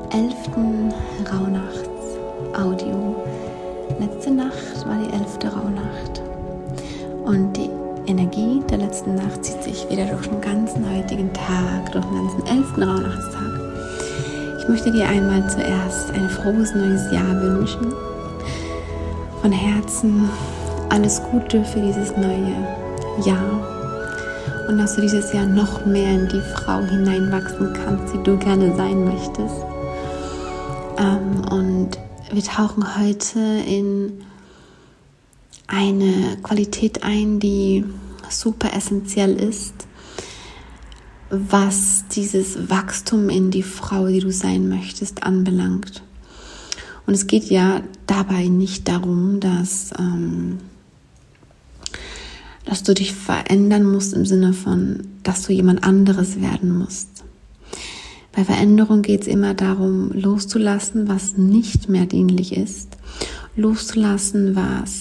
11. Rauhnachts-Audio. Letzte Nacht war die 11. Rauhnacht und die Energie der letzten Nacht zieht sich wieder durch den ganzen heutigen Tag, durch den ganzen 11. Rauhnachtstag. Ich möchte dir einmal zuerst ein frohes neues Jahr wünschen. Von Herzen alles Gute für dieses neue Jahr und dass du dieses Jahr noch mehr in die Frau hineinwachsen kannst, die du gerne sein möchtest. Und wir tauchen heute in eine Qualität ein, die super essentiell ist, was dieses Wachstum in die Frau, die du sein möchtest, anbelangt. Und es geht ja dabei nicht darum, dass du dich verändern musst im Sinne von, dass du jemand anderes werden musst. Bei Veränderung geht es immer darum, loszulassen, was nicht mehr dienlich ist, loszulassen,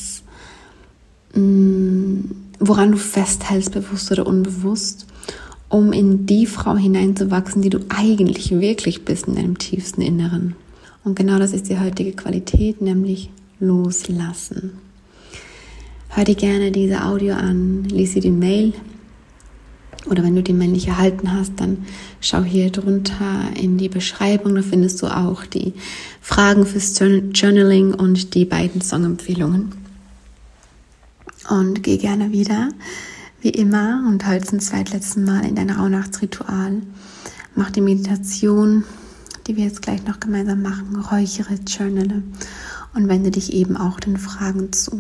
woran du festhältst, bewusst oder unbewusst, um in die Frau hineinzuwachsen, die du eigentlich wirklich bist in deinem tiefsten Inneren. Und genau das ist die heutige Qualität, nämlich loslassen. Hör dir gerne diese Audio an, lies sie die Mail oder wenn du die Mail nicht erhalten hast, dann schau hier drunter in die Beschreibung, da findest du auch die Fragen fürs Journaling und die beiden Songempfehlungen. Und geh gerne wieder, wie immer und heute zum zweitletzten Mal in dein Rauhnachtsritual. Mach die Meditation, die wir jetzt gleich noch gemeinsam machen, räuchere, journale und wende dich eben auch den Fragen zu.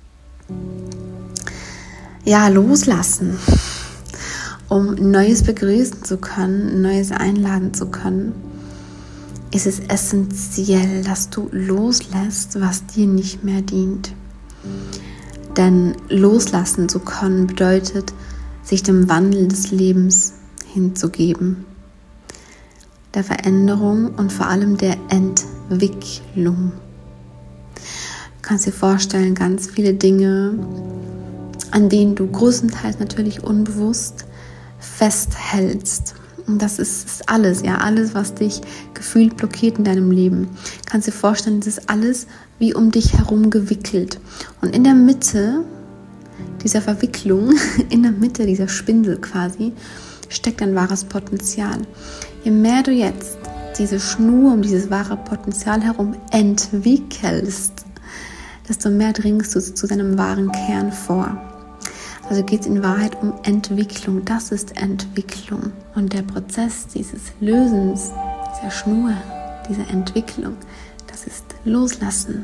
Ja, loslassen. Um Neues begrüßen zu können, Neues einladen zu können, ist es essentiell, dass du loslässt, was dir nicht mehr dient. Denn loslassen zu können bedeutet, sich dem Wandel des Lebens hinzugeben, der Veränderung und vor allem der Entwicklung. Du kannst dir vorstellen, ganz viele Dinge, an denen du größtenteils natürlich unbewusst festhältst. Und das ist alles, ja, alles, was dich gefühlt blockiert in deinem Leben. Du kannst dir vorstellen, das ist alles wie um dich herum gewickelt. Und in der Mitte dieser Verwicklung, in der Mitte dieser Spindel quasi, steckt ein wahres Potenzial. Je mehr du jetzt diese Schnur um dieses wahre Potenzial herum entwickelst, desto mehr dringst du zu deinem wahren Kern vor. Also geht es in Wahrheit um Entwicklung. Das ist Entwicklung. Und der Prozess dieses Lösens, dieser Schnur, dieser Entwicklung, das ist Loslassen.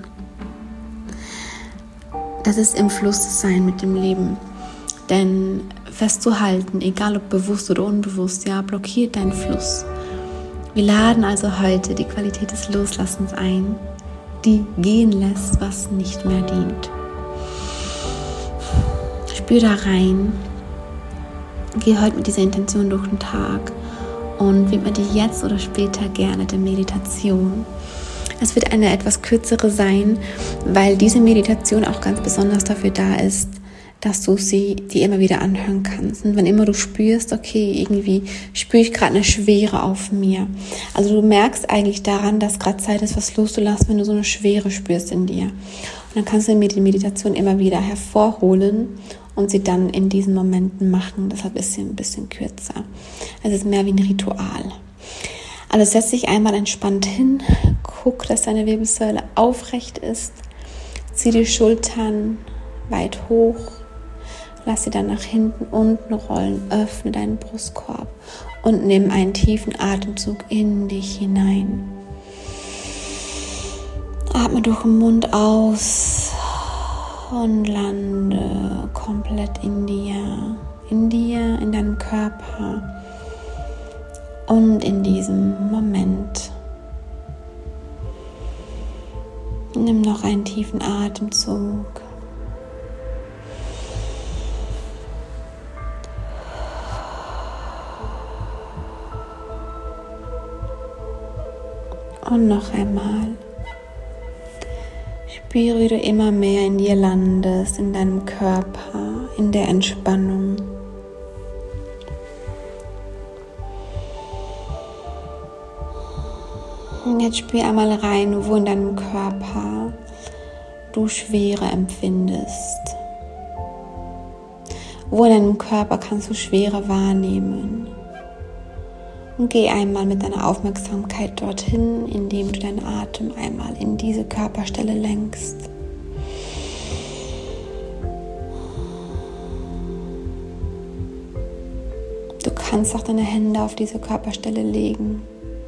Das ist im Fluss sein mit dem Leben. Denn festzuhalten, egal ob bewusst oder unbewusst, ja, blockiert deinen Fluss. Wir laden also heute die Qualität des Loslassens ein, die gehen lässt, was nicht mehr dient. Spür da rein, geh heute mit dieser Intention durch den Tag und widme dich jetzt oder später gerne der Meditation. Es wird eine etwas kürzere sein, weil diese Meditation auch ganz besonders dafür da ist, dass du sie dir immer wieder anhören kannst. Und wenn immer du spürst, okay, irgendwie spüre ich gerade eine Schwere auf mir. Also du merkst eigentlich daran, dass gerade Zeit ist, was loszulassen, wenn du so eine Schwere spürst in dir. Und dann kannst du die Meditation immer wieder hervorholen und sie dann in diesen Momenten machen. Deshalb ist sie ein bisschen kürzer. Es ist mehr wie ein Ritual. Also setz dich einmal entspannt hin, guck, dass deine Wirbelsäule aufrecht ist, zieh die Schultern weit hoch, lass sie dann nach hinten unten rollen, öffne deinen Brustkorb und nimm einen tiefen Atemzug in dich hinein. Atme durch den Mund aus und lande komplett in dir, in deinem Körper und in diesem Moment. Nimm noch einen tiefen Atemzug. Und noch einmal. Spüre, wie du immer mehr in dir landest, in deinem Körper, in der Entspannung. Und jetzt spür einmal rein, wo in deinem Körper du Schwere empfindest. Wo in deinem Körper kannst du Schwere wahrnehmen. Und geh einmal mit deiner Aufmerksamkeit dorthin, indem du deinen Atem einmal in diese Körperstelle lenkst. Du kannst auch deine Hände auf diese Körperstelle legen.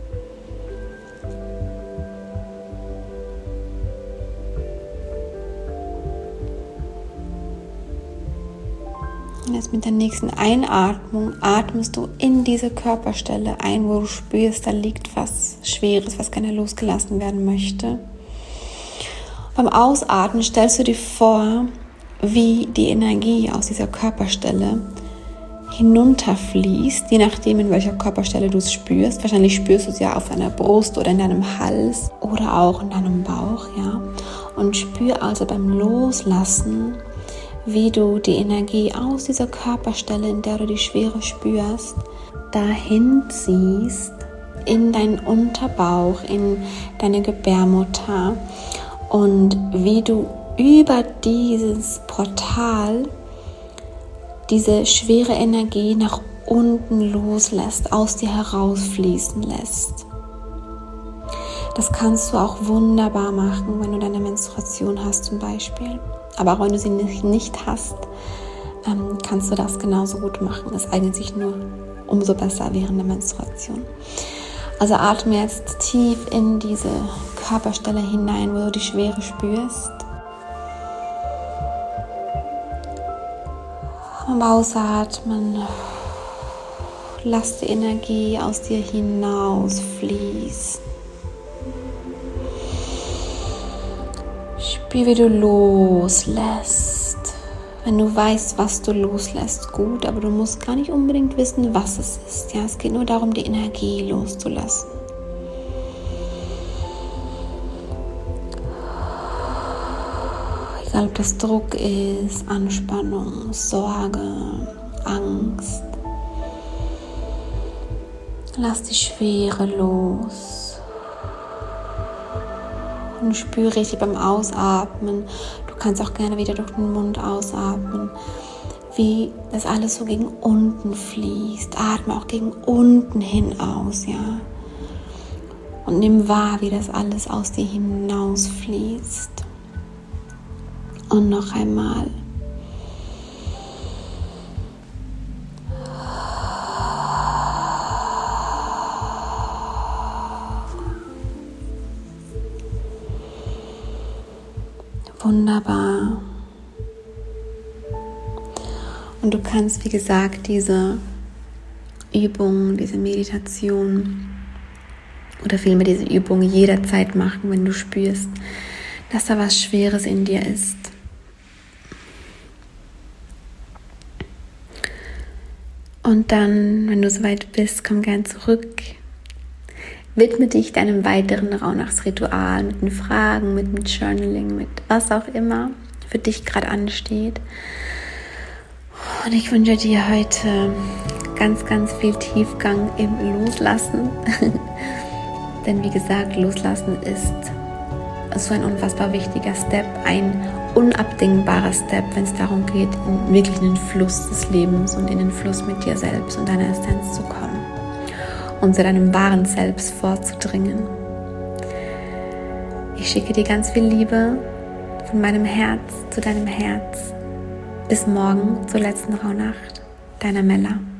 Und jetzt mit der nächsten Einatmung atmest du in diese Körperstelle ein, wo du spürst, da liegt was Schweres, was gerne losgelassen werden möchte. Beim Ausatmen stellst du dir vor, wie die Energie aus dieser Körperstelle hinunterfließt, je nachdem, in welcher Körperstelle du es spürst. Wahrscheinlich spürst du es ja auf deiner Brust oder in deinem Hals oder auch in deinem Bauch, ja. Und spür also beim Loslassen, wie du die Energie aus dieser Körperstelle, in der du die Schwere spürst, dahin ziehst in deinen Unterbauch, in deine Gebärmutter und wie du über dieses Portal diese schwere Energie nach unten loslässt, aus dir herausfließen lässt. Das kannst du auch wunderbar machen, wenn du deine Menstruation hast zum Beispiel. Aber auch wenn du sie nicht hast, kannst du das genauso gut machen. Es eignet sich nur umso besser während der Menstruation. Also atme jetzt tief in diese Körperstelle hinein, wo du die Schwere spürst. Beim Ausatmen lass die Energie aus dir hinausfließen. Spür, wie du loslässt. Wenn du weißt, was du loslässt, gut, aber du musst gar nicht unbedingt wissen, was es ist. Ja, es geht nur darum, die Energie loszulassen. Egal, ob das Druck ist, Anspannung, Sorge, Angst. Lass die Schwere los. Und spüre richtig beim Ausatmen. Du kannst auch gerne wieder durch den Mund ausatmen, wie das alles so gegen unten fließt. Atme auch gegen unten hin aus, ja. Und nimm wahr, wie das alles aus dir hinausfließt. Und noch einmal. Wunderbar. Und du kannst, wie gesagt, diese Übung, diese Meditation oder vielmehr diese Übung jederzeit machen, wenn du spürst, dass da was Schweres in dir ist. Und dann, wenn du soweit bist, komm gern zurück. Widme dich deinem weiteren Rauhnachtsritual mit den Fragen, mit dem Journaling, mit was auch immer für dich gerade ansteht. Und ich wünsche dir heute ganz, ganz viel Tiefgang im Loslassen. Denn wie gesagt, Loslassen ist so ein unfassbar wichtiger Step, ein unabdingbarer Step, wenn es darum geht, wirklich in den Fluss des Lebens und in den Fluss mit dir selbst und deiner Essenz zu kommen. Und zu deinem wahren Selbst vorzudringen. Ich schicke dir ganz viel Liebe von meinem Herz zu deinem Herz. Bis morgen zur letzten Rauhnacht. Deine Mella.